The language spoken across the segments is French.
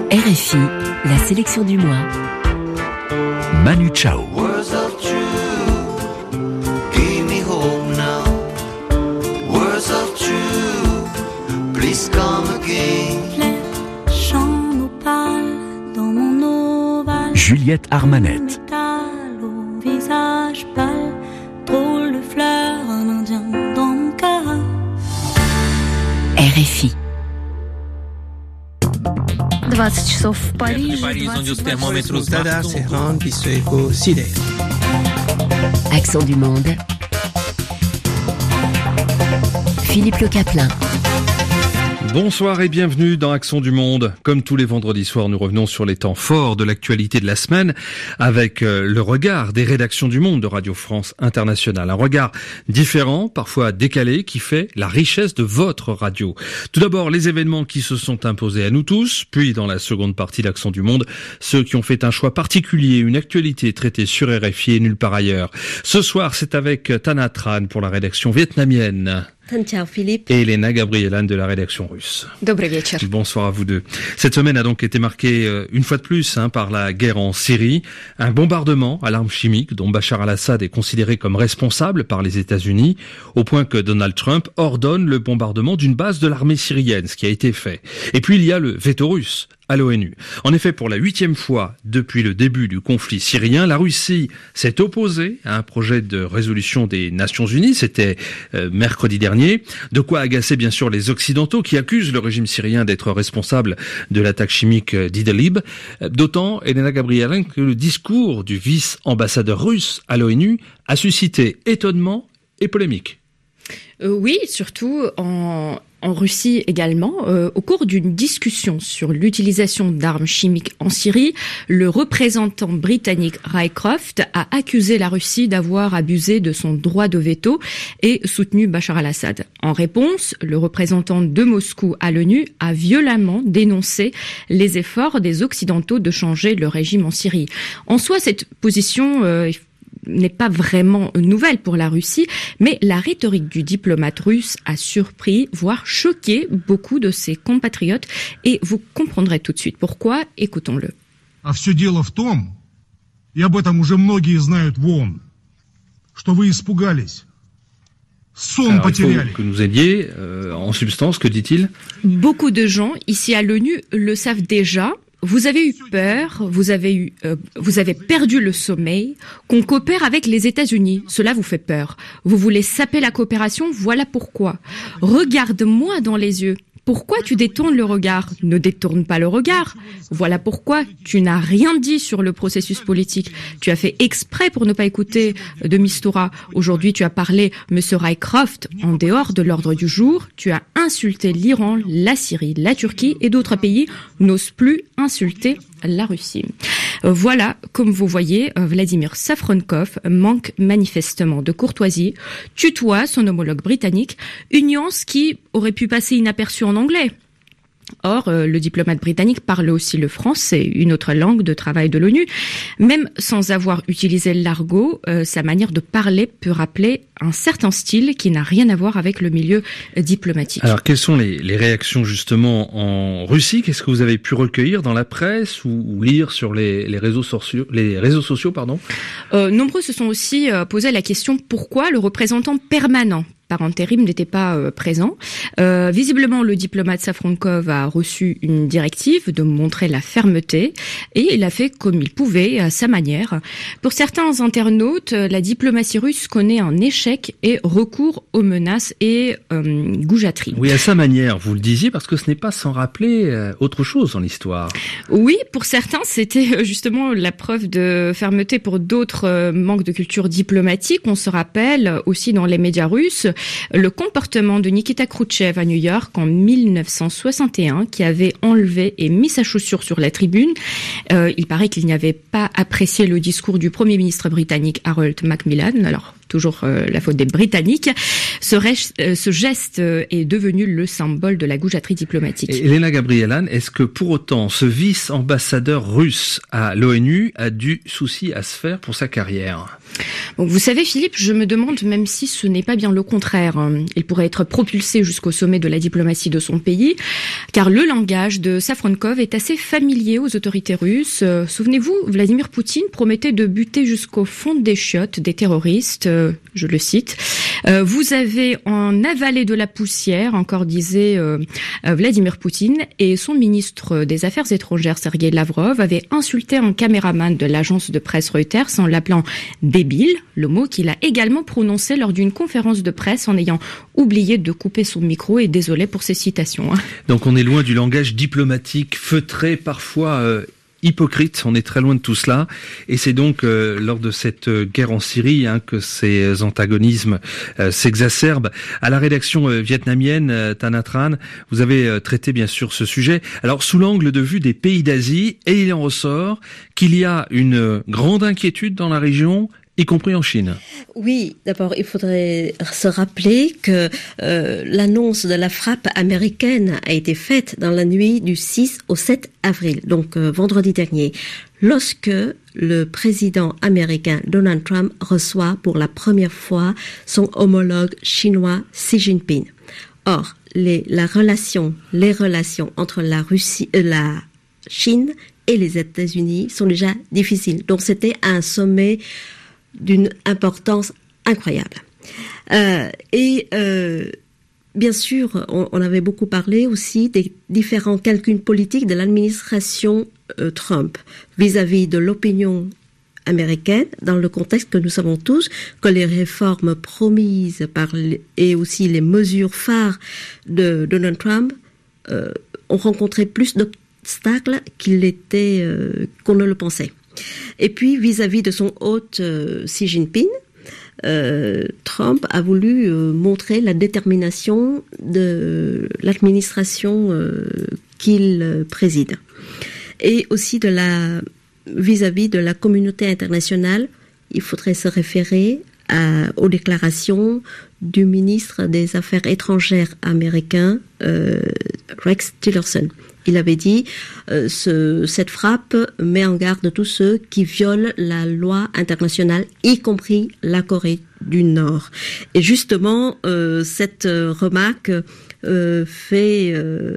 RFI, la sélection du mois. Manu Chao. Words of truth, give me hope now. Words of truth, please come again. Flèche en opale dans mon ovale. Juliette Armanette. Métal au visage pâle, drôle de fleur, un indien dans mon cœur. RFI. 20 часов в Париже. Accent du monde. Philippe Le Caplin. Bonsoir et bienvenue dans Accent du Monde. Comme tous les vendredis soirs, nous revenons sur les temps forts de l'actualité de la semaine avec le regard des rédactions du Monde de Radio France Internationale. Un regard différent, parfois décalé, qui fait la richesse de votre radio. Tout d'abord, les événements qui se sont imposés à nous tous, puis dans la seconde partie d'Accent du Monde, ceux qui ont fait un choix particulier, une actualité traitée sur RFI et nulle part ailleurs. Ce soir, c'est avec Tana Tran pour la rédaction vietnamienne. Ciao Philippe. Et Elena Gabrielan de la rédaction russe. Добрый вечер. Bonsoir à vous deux. Cette semaine a donc été marquée une fois de plus par la guerre en Syrie. Un bombardement à l'arme chimique dont Bachar al-Assad est considéré comme responsable par les États-Unis, au point que Donald Trump ordonne le bombardement d'une base de l'armée syrienne, ce qui a été fait. Et puis il y a le veto russe à l'ONU. En effet, pour la 8e fois depuis le début du conflit syrien, la Russie s'est opposée à un projet de résolution des Nations Unies. C'était mercredi dernier. De quoi agacer bien sûr les Occidentaux qui accusent le régime syrien d'être responsable de l'attaque chimique d'Idlib. D'autant, Elena Gabrielan, que le discours du vice-ambassadeur russe à l'ONU a suscité étonnement et polémique. Oui, surtout en Russie également. Au cours d'une discussion sur l'utilisation d'armes chimiques en Syrie, le représentant britannique Rycroft a accusé la Russie d'avoir abusé de son droit de veto et soutenu Bachar al-Assad. En réponse, le représentant de Moscou à l'ONU a violemment dénoncé les efforts des Occidentaux de changer le régime en Syrie. En soi, cette position n'est pas vraiment nouvelle pour la Russie, mais la rhétorique du diplomate russe a surpris, voire choqué beaucoup de ses compatriotes, et vous comprendrez tout de suite pourquoi. Écoutons-le. А все дело в том, и об этом уже многие знают вон, что вы испугались. Сон потеряли. Il faut que nous aidiez, en substance, que dit-il ? Beaucoup de gens ici à l'ONU le savent déjà. Vous avez eu peur, vous avez perdu le sommeil, qu'on coopère avec les États-Unis. Cela vous fait peur. Vous voulez saper la coopération, voilà pourquoi. Regarde-moi dans les yeux. Pourquoi tu détournes le regard ? Ne détourne pas le regard. Voilà pourquoi tu n'as rien dit sur le processus politique. Tu as fait exprès pour ne pas écouter de Mistura. Aujourd'hui, tu as parlé, Monsieur Rycroft, en dehors de l'ordre du jour. Tu as insulté l'Iran, la Syrie, la Turquie et d'autres pays n'osent plus insulter la Russie. Voilà, comme vous voyez, Vladimir Safronkov manque manifestement de courtoisie, tutoie son homologue britannique, une nuance qui aurait pu passer inaperçue en anglais. Or, le diplomate britannique parle aussi le français, une autre langue de travail de l'ONU. Même sans avoir utilisé l'argot, sa manière de parler peut rappeler un certain style qui n'a rien à voir avec le milieu diplomatique. Alors, quelles sont les réactions justement en Russie ? Qu'est-ce que vous avez pu recueillir dans la presse ou lire sur les réseaux sociaux, Nombreux se sont aussi posé la question pourquoi le représentant permanent par intérim n'était pas présent. Visiblement, le diplomate Safronkov a reçu une directive de montrer la fermeté et il a fait comme il pouvait à sa manière. Pour certains internautes, la diplomatie russe connaît un échec et recourt aux menaces et goujateries. Oui, à sa manière, vous le disiez, parce que ce n'est pas sans rappeler autre chose dans l'histoire. Oui, pour certains, c'était justement la preuve de fermeté. Pour d'autres, manque de culture diplomatique. On se rappelle aussi dans les médias russes le comportement de Nikita Khrouchtchev à New York en 1961, qui avait enlevé et mis sa chaussure sur la tribune. Il paraît qu'il n'avait pas apprécié le discours du Premier ministre britannique Harold Macmillan. Alors, toujours la faute des Britanniques. Ce geste est devenu le symbole de la goujaterie diplomatique. Et Elena Gabrielan, est-ce que pour autant ce vice-ambassadeur russe à l'ONU a du souci à se faire pour sa carrière ? Donc, vous savez, Philippe, je me demande même si ce n'est pas bien le contraire. Il pourrait être propulsé jusqu'au sommet de la diplomatie de son pays, car le langage de Safronkov est assez familier aux autorités russes. Souvenez-vous, Vladimir Poutine promettait de buter jusqu'au fond des chiottes des terroristes, je le cite. Vous avez en avalé de la poussière, encore disait Vladimir Poutine, et son ministre des Affaires étrangères, Sergei Lavrov, avait insulté un caméraman de l'agence de presse Reuters en l'appelant débile, le mot qu'il a également prononcé lors d'une conférence de presse en ayant oublié de couper son micro, et désolé pour ces citations. Donc on est loin du langage diplomatique, feutré, parfois hypocrite, on est très loin de tout cela, et c'est donc lors de cette guerre en Syrie que ces antagonismes s'exacerbent. À la rédaction vietnamienne, Tan Tran, vous avez traité bien sûr ce sujet, alors sous l'angle de vue des pays d'Asie, et il en ressort qu'il y a une grande inquiétude dans la région, y compris en Chine. Oui, d'abord, il faudrait se rappeler que l'annonce de la frappe américaine a été faite dans la nuit du 6 au 7 avril, donc vendredi dernier, lorsque le président américain Donald Trump reçoit pour la première fois son homologue chinois Xi Jinping. Or, les relations entre la Chine et les États-Unis sont déjà difficiles. Donc, c'était un sommet d'une importance incroyable. Bien sûr, on avait beaucoup parlé aussi des différents calculs politiques de l'administration Trump vis-à-vis de l'opinion américaine, dans le contexte que nous savons tous que les réformes promises et aussi les mesures phares de Donald Trump ont rencontré plus d'obstacles qu'on ne le pensait. Et puis, vis-à-vis de son hôte Xi Jinping, Trump a voulu montrer la détermination de l'administration qu'il préside. Et aussi vis-à-vis de la communauté internationale, il faudrait se référer aux déclarations du ministre des Affaires étrangères américain, Rex Tillerson. Il avait dit cette frappe met en garde tous ceux qui violent la loi internationale, y compris la Corée du Nord. Et justement, cette remarque fait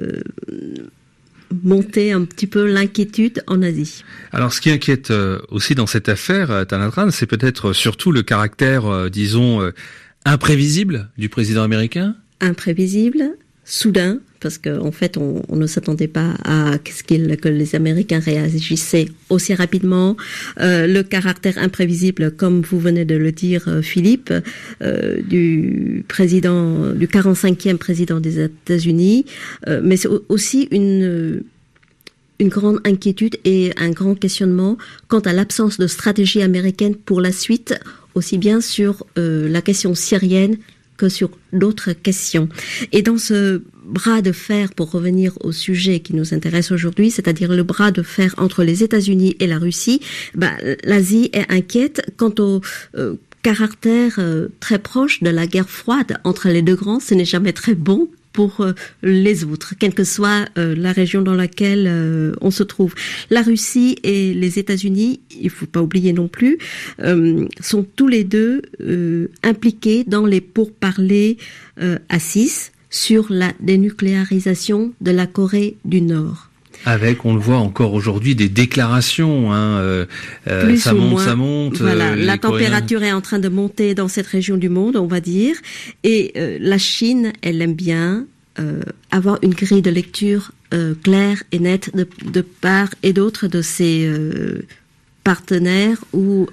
monter un petit peu l'inquiétude en Asie. Alors, ce qui inquiète aussi dans cette affaire, Tan Tran, c'est peut-être surtout le caractère, disons, imprévisible du président américain. Imprévisible, soudain, parce qu'en fait, on ne s'attendait pas à que les Américains réagissaient aussi rapidement. Le caractère imprévisible, comme vous venez de le dire, Philippe, du 45e président des États-Unis, mais c'est aussi une grande inquiétude et un grand questionnement quant à l'absence de stratégie américaine pour la suite, aussi bien sur la question syrienne que sur d'autres questions. Et dans ce bras de fer, pour revenir au sujet qui nous intéresse aujourd'hui, c'est-à-dire le bras de fer entre les États-Unis et la Russie, l'Asie est inquiète quant au caractère très proche de la guerre froide entre les deux grands. Ce n'est jamais très bon pour les autres, quelle que soit la région dans laquelle on se trouve. La Russie et les États-Unis, il faut pas oublier non plus, sont tous les deux impliqués dans les pourparlers à 6 sur la dénucléarisation de la Corée du Nord. Avec, on le voit encore aujourd'hui, des déclarations, ça monte. Voilà, la température est en train de monter dans cette région du monde, on va dire, et la Chine, elle aime bien avoir une grille de lecture claire et nette de part et d'autre de ses partenaires ou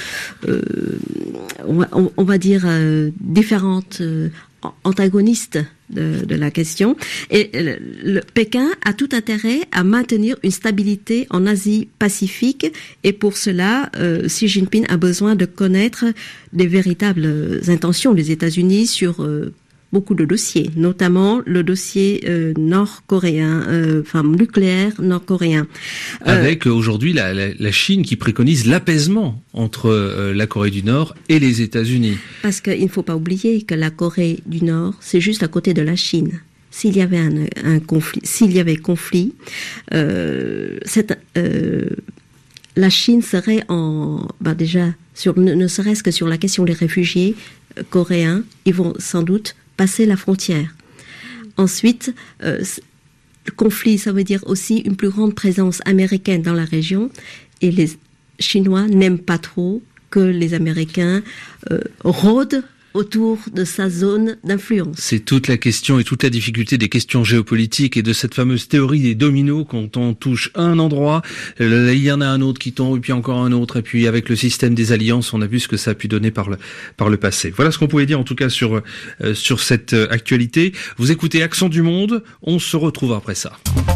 on va dire différentes antagonistes de la question. Et Pékin a tout intérêt à maintenir une stabilité en Asie-Pacifique, et pour cela, Xi Jinping a besoin de connaître des véritables intentions des États-Unis sur beaucoup de dossiers, notamment le dossier nord-coréen, nucléaire nord-coréen. Avec aujourd'hui la Chine qui préconise l'apaisement entre la Corée du Nord et les États-Unis. Parce qu'il ne faut pas oublier que la Corée du Nord, c'est juste à côté de la Chine. S'il y avait conflit, la Chine serait déjà ne serait-ce que sur la question des réfugiés coréens, ils vont sans doute passer la frontière. Ensuite, le conflit, ça veut dire aussi une plus grande présence américaine dans la région, et les Chinois n'aiment pas trop que les Américains rôdent autour de sa zone d'influence. C'est toute la question et toute la difficulté des questions géopolitiques et de cette fameuse théorie des dominos. Quand on touche un endroit, il y en a un autre qui tombe, et puis encore un autre, et puis avec le système des alliances, on a vu ce que ça a pu donner par le passé. Voilà ce qu'on pouvait dire en tout cas sur cette actualité. Vous écoutez Accent du Monde, on se retrouve après ça.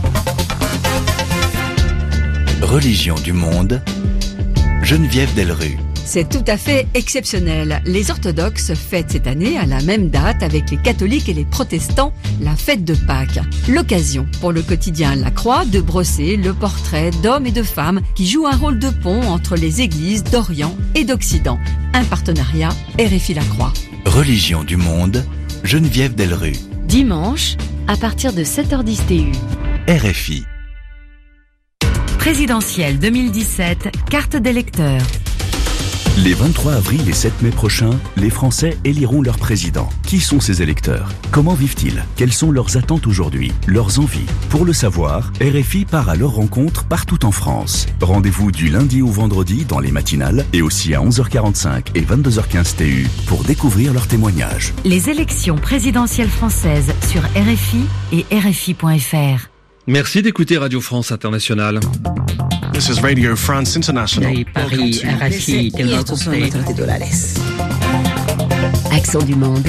Religion du monde, Geneviève Delrue. C'est tout à fait exceptionnel. Les orthodoxes fêtent cette année à la même date avec les catholiques et les protestants la fête de Pâques. L'occasion pour le quotidien La Croix de brosser le portrait d'hommes et de femmes qui jouent un rôle de pont entre les églises d'Orient et d'Occident. Un partenariat RFI La Croix. Religion du monde, Geneviève Delrue. Dimanche, à partir de 7h10 TU. RFI. Présidentielle 2017, carte d'électeur. Les 23 avril et 7 mai prochains, les Français éliront leur président. Qui sont ces électeurs? Comment vivent-ils? Quelles sont leurs attentes aujourd'hui? Leurs envies? Pour le savoir, RFI part à leur rencontre partout en France. Rendez-vous du lundi au vendredi dans les matinales et aussi à 11h45 et 22h15 TU pour découvrir leurs témoignages. Les élections présidentielles françaises sur RFI et RFI.fr. Merci d'écouter Radio France Internationale. This is Radio France International. Paris, RFI, Accent du monde.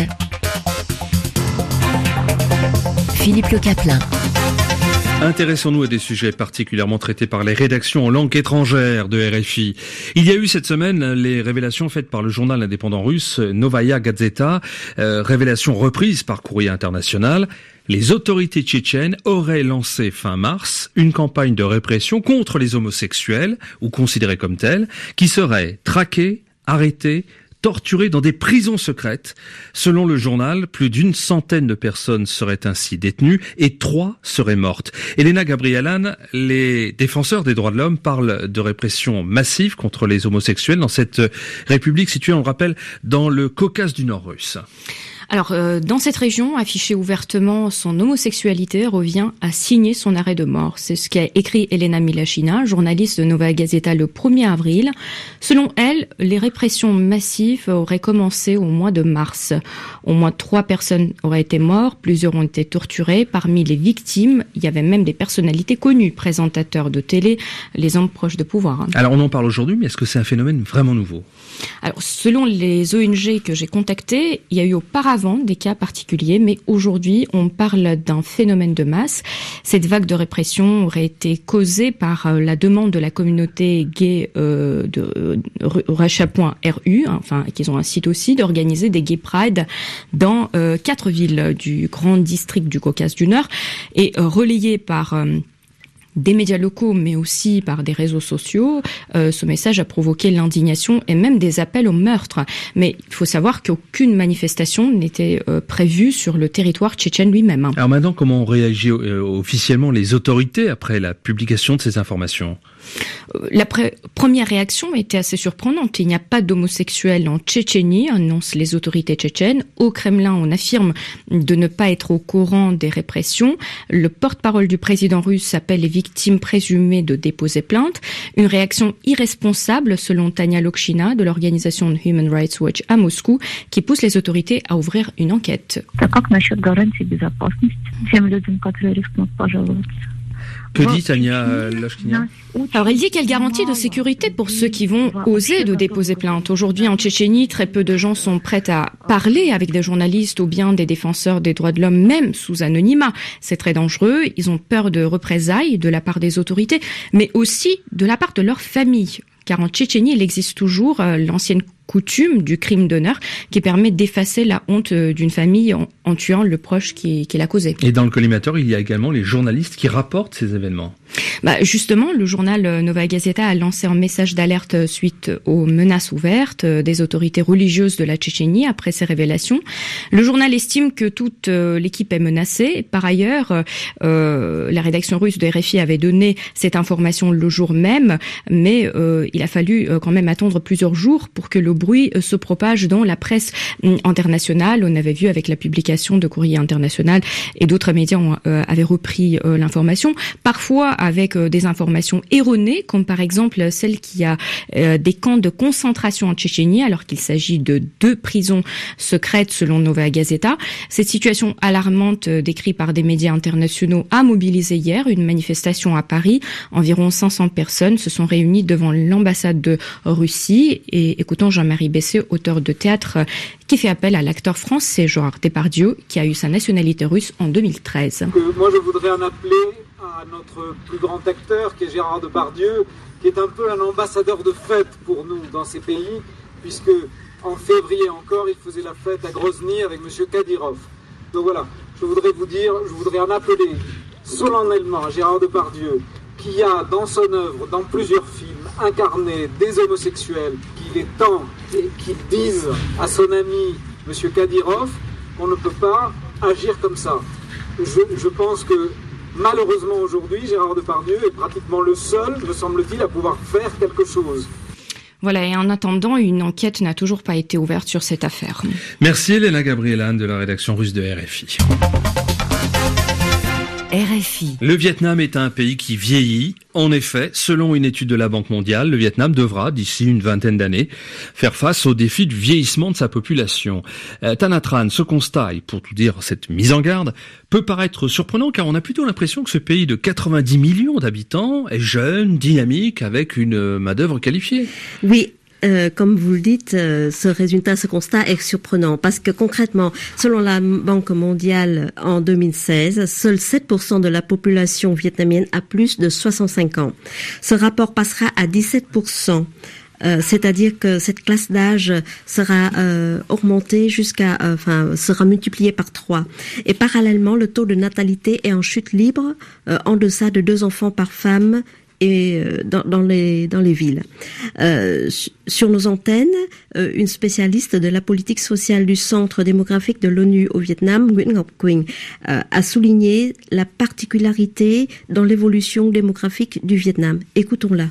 Philippe Le Caplin. Intéressons-nous à des sujets particulièrement traités par les rédactions en langue étrangère de RFI. Il y a eu cette semaine les révélations faites par le journal indépendant russe Novaya Gazeta, révélations reprises par Courrier International. Les autorités tchétchènes auraient lancé fin mars une campagne de répression contre les homosexuels, ou considérés comme tels, qui seraient traqués, arrêtés, torturés dans des prisons secrètes. Selon le journal, plus d'une centaine de personnes seraient ainsi détenues et 3 seraient mortes. Elena Gabrielan, les défenseurs des droits de l'homme parlent de répression massive contre les homosexuels dans cette république située, on le rappelle, dans le Caucase du Nord russe. Alors, dans cette région, afficher ouvertement son homosexualité revient à signer son arrêt de mort. C'est ce qu'a écrit Elena Milashina, journaliste de Novaya Gazeta, le 1er avril. Selon elle, les répressions massives auraient commencé au mois de mars. Au moins 3 personnes auraient été mortes, plusieurs ont été torturées. Parmi les victimes, il y avait même des personnalités connues, présentateurs de télé, les hommes proches de pouvoir. Alors, on en parle aujourd'hui, mais est-ce que c'est un phénomène vraiment nouveau? Alors, selon les ONG que j'ai contactées, il y a eu auparavant des cas particuliers, mais aujourd'hui, on parle d'un phénomène de masse. Cette vague de répression aurait été causée par la demande de la communauté gay de Russia.ru, enfin, qu'ils ont un site aussi, d'organiser des gay pride dans 4 villes du grand district du Caucase du Nord, et relayé par des médias locaux, mais aussi par des réseaux sociaux. Ce message a provoqué l'indignation et même des appels au meurtre. Mais il faut savoir qu'aucune manifestation n'était prévue sur le territoire tchétchène lui-même. Alors maintenant, comment ont réagi officiellement les autorités après la publication de ces informations ? La première réaction était assez surprenante. Il n'y a pas d'homosexuels en Tchétchénie, annoncent les autorités tchétchènes. Au Kremlin, on affirme de ne pas être au courant des répressions. Le porte-parole du président russe appelle les victimes présumées de déposer plainte. Une réaction irresponsable, selon Tania Lokshina, de l'organisation Human Rights Watch à Moscou, qui pousse les autorités à ouvrir une enquête. Que dit Tania Lokshina ? Alors, elle dit quelle garantie de sécurité pour ceux qui vont oser de déposer plainte. Aujourd'hui, en Tchétchénie, très peu de gens sont prêts à parler avec des journalistes ou bien des défenseurs des droits de l'homme, même sous anonymat. C'est très dangereux. Ils ont peur de représailles de la part des autorités, mais aussi de la part de leur famille. Car en Tchétchénie, il existe toujours l'ancienne coutume du crime d'honneur qui permet d'effacer la honte d'une famille en tuant le proche qui l'a causé. Et dans le collimateur, il y a également les journalistes qui rapportent ces événements. Justement, le journal Nova Gazeta a lancé un message d'alerte suite aux menaces ouvertes des autorités religieuses de la Tchétchénie après ces révélations. Le journal estime que toute l'équipe est menacée. Par ailleurs, la rédaction russe de RFI avait donné cette information le jour même, mais il a fallu quand même attendre plusieurs jours pour que le bruit se propage dans la presse internationale. On avait vu avec la publication de Courrier International et d'autres médias avaient repris l'information. Parfois avec des informations erronées, comme par exemple celle qu'il y a des camps de concentration en Tchétchénie, alors qu'il s'agit de 2 prisons secrètes selon Nova Gazeta. Cette situation alarmante décrite par des médias internationaux a mobilisé hier une manifestation à Paris. Environ 500 personnes se sont réunies devant l'ambassade de Russie. Et écoutons Jean-Marie Bessé, auteur de théâtre, qui fait appel à l'acteur français Gérard Depardieu, qui a eu sa nationalité russe en 2013. Moi, je voudrais en appeler à notre plus grand acteur, qui est Gérard Depardieu, qui est un peu un ambassadeur de fête pour nous dans ces pays, puisque en février encore, il faisait la fête à Grozny avec M. Kadyrov. Donc voilà, je voudrais en appeler solennellement à Gérard Depardieu, qui a dans son œuvre, dans plusieurs films, incarné des homosexuels, qu'il est temps qu'il dise à son ami M. Kadyrov qu'on ne peut pas agir comme ça. Je pense que malheureusement aujourd'hui, Gérard Depardieu est pratiquement le seul, me semble-t-il, à pouvoir faire quelque chose. Voilà, et en attendant, une enquête n'a toujours pas été ouverte sur cette affaire. Merci Elena Gabrielan de la rédaction russe de RFI. RFI. Le Vietnam est un pays qui vieillit. En effet, selon une étude de la Banque mondiale, le Vietnam devra, d'ici une vingtaine d'années, faire face au défi du vieillissement de sa population. Tanatran, ce constat, et pour tout dire, cette mise en garde, peut paraître surprenant car on a plutôt l'impression que ce pays de 90 millions d'habitants est jeune, dynamique, avec une main-d'œuvre qualifiée. Oui. Comme vous le dites, ce constat est surprenant parce que concrètement, selon la Banque mondiale en 2016, seuls 7% de la population vietnamienne a plus de 65 ans. Ce rapport passera à 17%. C'est-à-dire que cette classe d'âge sera augmentée sera multipliée par 3. Et parallèlement, le taux de natalité est en chute libre, en deçà de 2 enfants par femme et dans les villes. Sur nos antennes, une spécialiste de la politique sociale du Centre démographique de l'ONU au Vietnam, Nguyễn Ngọc Quỳnh, a souligné la particularité dans l'évolution démographique du Vietnam. Écoutons-la.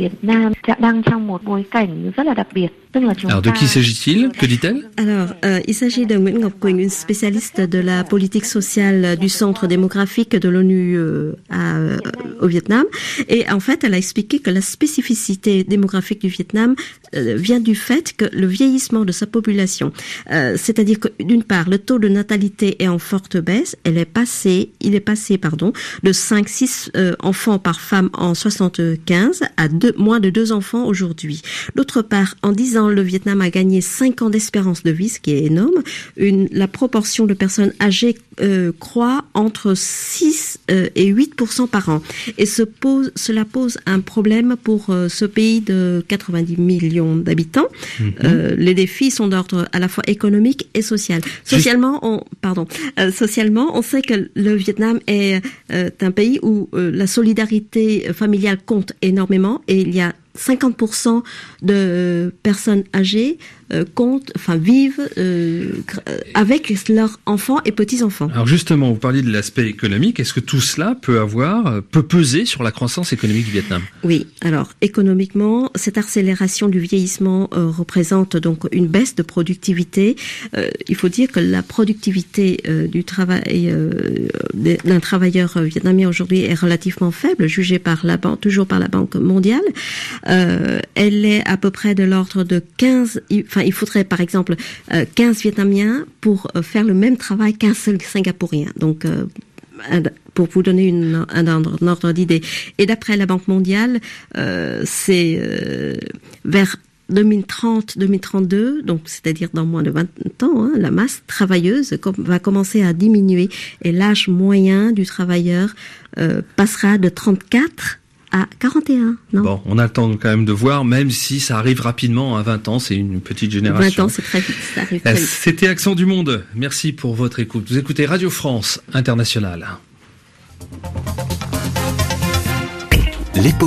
Alors de qui s'agit-il? Que dit-elle? Alors, il s'agit de Nguyễn Ngọc Quỳnh, une spécialiste de la politique sociale du Centre démographique de l'ONU au Vietnam. Et en fait, elle a expliqué que la spécificité démographique du Vietnam vient du fait que le vieillissement de sa population, c'est-à-dire que d'une part, le taux de natalité est en forte baisse. Il est passé de 5-6 enfants par femme en 75 à moins de 2 enfants aujourd'hui. D'autre part, en 10 ans, le Vietnam a gagné 5 ans d'espérance de vie, ce qui est énorme. La proportion de personnes âgées croît entre 6 et 8% par an. Et cela pose un problème pour ce pays de 90 millions d'habitants. Les défis sont d'ordre à la fois économique et social. Socialement, on sait que le Vietnam est un pays où la solidarité familiale compte énormément et il y a 50% de personnes âgées vivent avec leurs enfants et petits-enfants. Alors justement, vous parliez de l'aspect économique. Est-ce que tout cela peut peser sur la croissance économique du Vietnam? Oui. Alors, économiquement, cette accélération du vieillissement représente donc une baisse de productivité. Il faut dire que la productivité du travail d'un travailleur vietnamien aujourd'hui est relativement faible, jugée toujours par la Banque mondiale. Elle est à peu près de l'ordre de 15... il faudrait par exemple 15 Vietnamiens pour faire le même travail qu'un seul Singapourien. Donc, pour vous donner un ordre d'idée. Et d'après la Banque mondiale, c'est vers 2030-2032, donc c'est-à-dire dans moins de 20 ans, la masse travailleuse va commencer à diminuer et l'âge moyen du travailleur passera de 34 à 41, non? Bon, on a le temps quand même de voir, même si ça arrive rapidement, à 20 ans, c'est une petite génération. 20 ans, c'est très vite, ça arrive très vite. C'était Accent du Monde. Merci pour votre écoute. Vous écoutez Radio France Internationale.